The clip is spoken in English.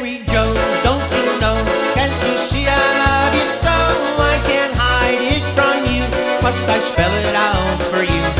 Mary Jo, don't you know? Can't you see I love you so? I can't hide it from you. Must I spell it out for you?